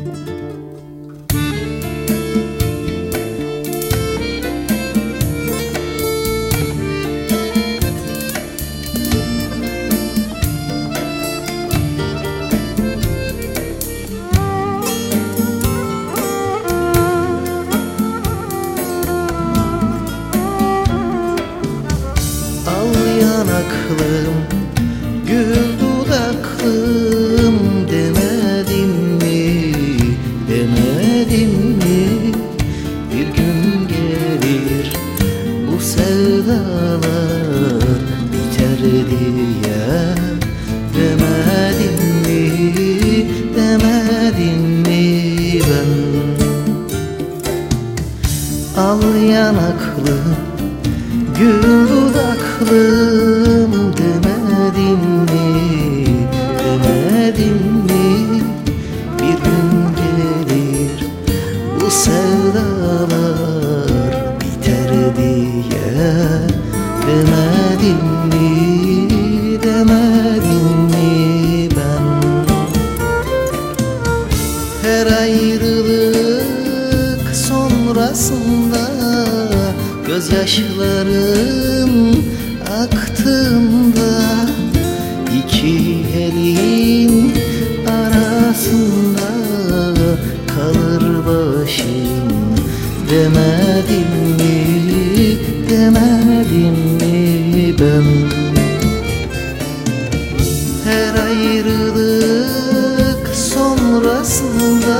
Yanaklım, gül dudaklım, demedim mi, demedim mi? Bir gün gelir bu sevdalar biter diye, demedim mi, demedim mi ben? Al yanaklım, gül dudaklım, demedim mi, demedim mi? Bir gün gelir bu sevdalar biter diye, demedim mi, demedim mi ben? Her ayrılık sonrasında gözyaşlarım aktığında, iki elin arasında kalır başım, demedim mi, demedim mi ben? Her ayrılık sonrasında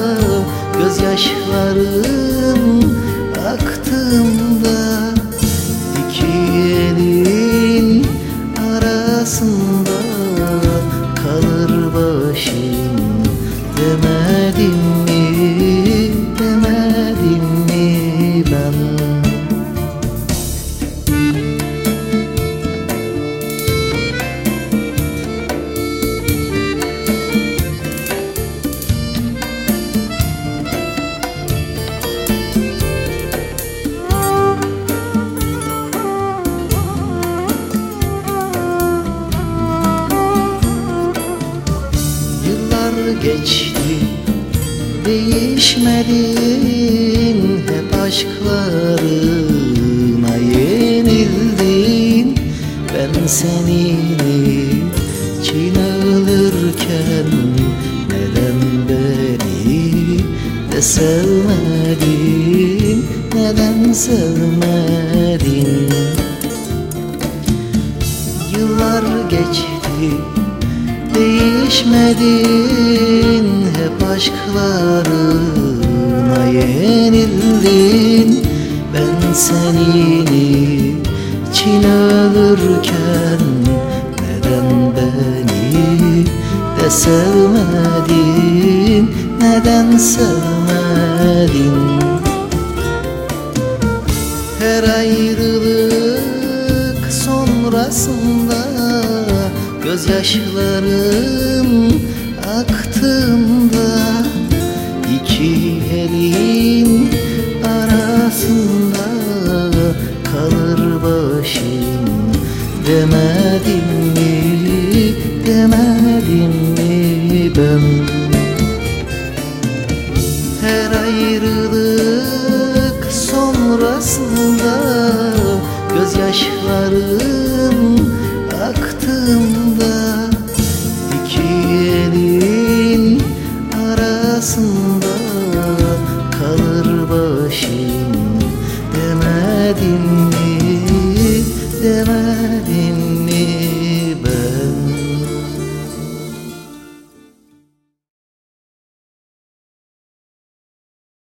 gözyaşlarım aktığımda, iki elin arasında kalır başım, demedim mi, demedim mi ben? Geçti, değişmedin, hep aşklarına yenildin. Ben seni için ölürken neden beni de sevmedin, neden sevmedin? Yıllar geçti, değişmedin, hep aşklarına yenildin. Ben senin için ölürken neden beni de sevmedin, neden sevmedin? Her ayrılık sonrasında gözyaşlarım aktığında, iki elin arasında kalır başım, demedim mi, demedim mi ben? Her ayrılık sonrasında gözyaşlarım aktığımda, iki elin arasında kalır başım, demedim mi, demedim